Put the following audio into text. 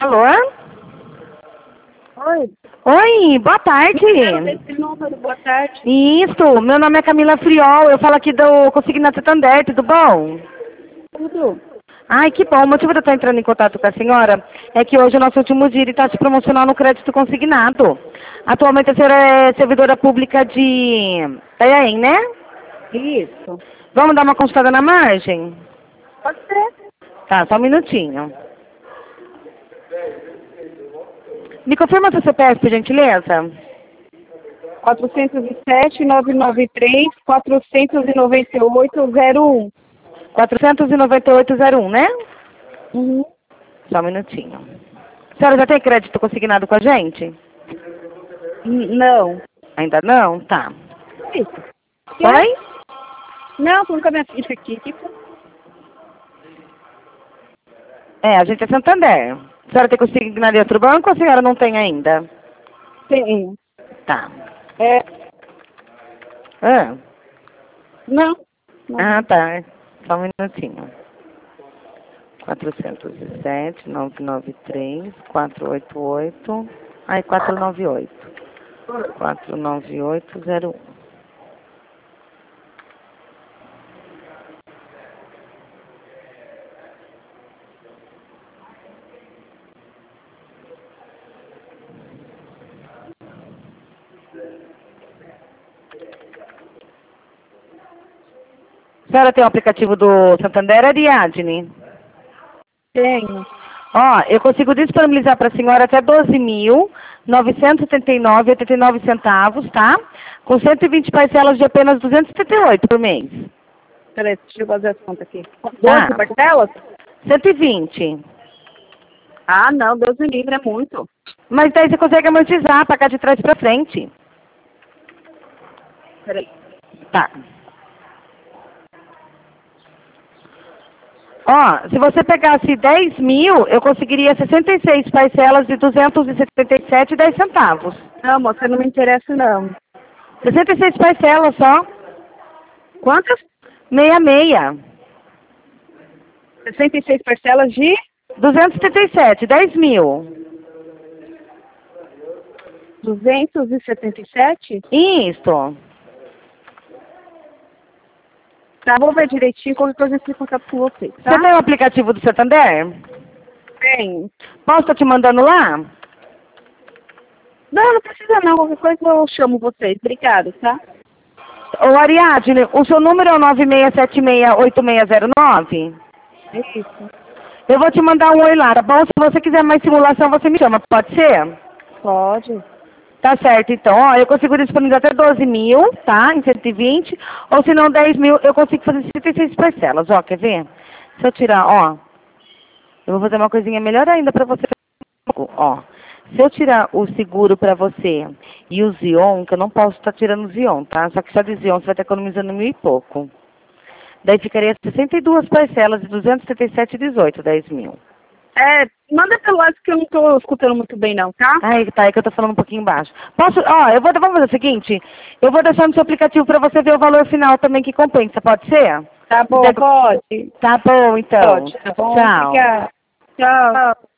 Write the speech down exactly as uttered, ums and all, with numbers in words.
Alô? Oi. Oi, boa tarde. Esse número, boa tarde. Isso, meu nome é Camila Friol, eu falo aqui do Consignado Santander, tudo bom? Tudo. Ai, que bom, o motivo de eu estar entrando em contato com a senhora é que hoje é o nosso último dia e está se promocionando no crédito consignado. Atualmente a senhora é servidora pública de Itanhaém, né? Isso. Vamos dar uma consultada na margem? Pode ser. Tá, só um minutinho. Me confirma seu C P F, por gentileza? quatrocentos e sete, novecentos e noventa e três, quatrocentos e noventa e oito, zero um. quatrocentos e noventa e oito zero um, né? Uhum. Só um minutinho. A senhora já tem crédito consignado com a gente? N- Não. Ainda não? Tá. Isso. Oi? Não, tô com a minha ficha aqui. Que foi? É, a gente é Santander. A senhora tem consignado em outro banco ou a senhora não tem ainda? Tem. Tá. É. Ah, Não. Não. ah tá. Só um minutinho. quatrocentos e sete, novecentos e noventa e três, quatrocentos e oitenta e oito. Ai, quatrocentos e noventa e oito. quatrocentos e noventa e oito zero um. A senhora tem o aplicativo do Santander, Ariadne? Tenho. Ó, eu consigo disponibilizar para a senhora até doze mil, novecentos e setenta e nove reais e oitenta e nove centavos, tá? Com cento e vinte parcelas de apenas duzentos e setenta e oito por mês. Peraí, deixa eu fazer as contas aqui. Tá. doze parcelas? cento e vinte. Ah, não. doze livros é muito. Mas daí você consegue amortizar, pagar de trás para frente. Peraí. Tá. Ó, se você pegasse dez mil, eu conseguiria sessenta e seis parcelas de duzentos e setenta e sete e dez centavos. Não, moça, não me interessa, não. sessenta e seis parcelas só. Quantas? Meia meia. sessenta e seis parcelas de duzentos e setenta e sete, dez mil. duzentos e setenta e sete? Isso. Tá, vou ver direitinho, qualquer coisa eu entro em contato com vocês, tá? Você tem o aplicativo do Santander? Tem. Posso estar te mandando lá? Não, não precisa não, qualquer coisa eu chamo vocês. Obrigada, tá? Ô Ariadne, o seu número é o nove seis sete seis oito seis zero nove? Isso. Eu vou te mandar um oi lá, tá bom? Se você quiser mais simulação, você me chama, pode ser? Pode. Tá certo, então, ó, eu consigo disponibilizar até doze mil, tá, em cento e vinte, ou se não dez mil, eu consigo fazer sessenta e seis parcelas, ó, quer ver? Se eu tirar, ó, eu vou fazer uma coisinha melhor ainda pra você, ó, se eu tirar o seguro pra você e o Zion, que eu não posso estar tirando o Zion, tá, só que só de Zion você vai estar economizando mil e pouco, daí ficaria sessenta e duas parcelas de duzentos e setenta e sete e dezoito, dez mil. É, manda pelo WhatsApp que eu não tô escutando muito bem não, tá? Ai, tá, é que eu tô falando um pouquinho baixo. Posso, ó, eu vou, vamos fazer o seguinte, eu vou deixar no seu aplicativo pra você ver o valor final também que compensa, pode ser? Tá bom, Deve- pode. Tá bom, então. Pode, tá bom? Tchau. Obrigada. Tchau.